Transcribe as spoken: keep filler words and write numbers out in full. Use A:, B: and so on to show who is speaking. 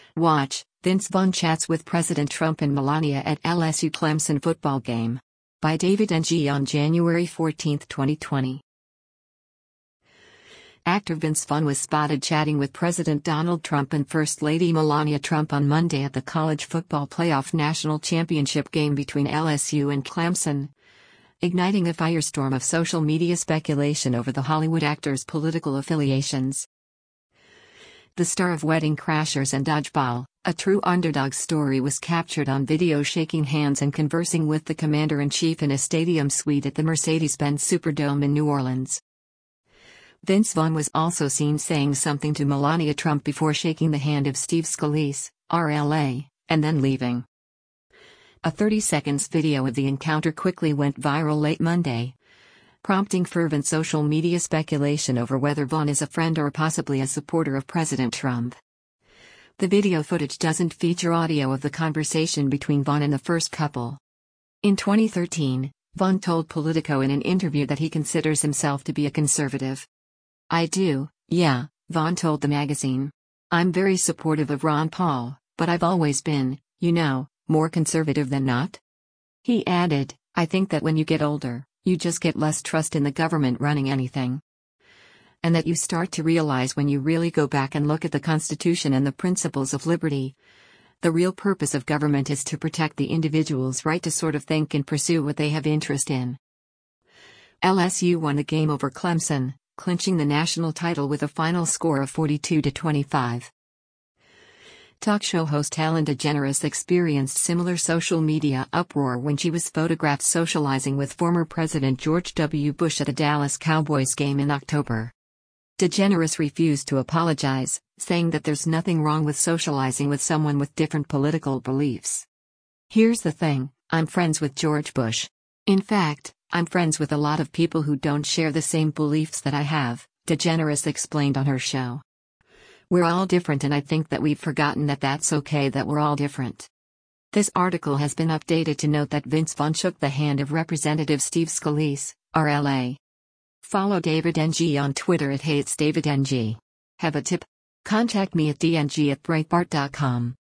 A: Watch, Vince Vaughn chats with President Trump and Melania at L S U Clemson football game. By David N G on January fourteenth, twenty twenty. Actor Vince Vaughn was spotted chatting with President Donald Trump and First Lady Melania Trump on Monday at the College Football Playoff National Championship game between L S U and Clemson, igniting a firestorm of social media speculation over the Hollywood actor's political affiliations. The star of Wedding Crashers and Dodgeball, a true underdog story, was captured on video shaking hands and conversing with the commander-in-chief in a stadium suite at the Mercedes-Benz Superdome in New Orleans. Vince Vaughn was also seen saying something to Melania Trump before shaking the hand of Steve Scalise, R L A, and then leaving. A thirty seconds video of the encounter quickly went viral late Monday, prompting fervent social media speculation over whether Vaughn is a friend or possibly a supporter of President Trump. The video footage doesn't feature audio of the conversation between Vaughn and the first couple. In twenty thirteen, Vaughn told Politico in an interview that he considers himself to be a conservative. "I do, yeah," Vaughn told the magazine. "I'm very supportive of Ron Paul, but I've always been, you know, more conservative than not." He added, "I think that when you get older, you just get less trust in the government running anything. And that you start to realize when you really go back and look at the Constitution and the principles of liberty, the real purpose of government is to protect the individual's right to sort of think and pursue what they have interest in." L S U won the game over Clemson, clinching the national title with a final score of forty-two to twenty-five. Talk show host Ellen DeGeneres experienced similar social media uproar when she was photographed socializing with former President George W. Bush at a Dallas Cowboys game in October. DeGeneres refused to apologize, saying that there's nothing wrong with socializing with someone with different political beliefs. "Here's the thing, I'm friends with George Bush. In fact, I'm friends with a lot of people who don't share the same beliefs that I have," DeGeneres explained on her show. "We're all different, and I think that we've forgotten that that's okay, that we're all different." This article has been updated to note that Vince Vaughn shook the hand of Representative Steve Scalise, R L A. Follow David N G on Twitter at HatesDavidNG. Have a tip? Contact me at d n g at breitbart dot com.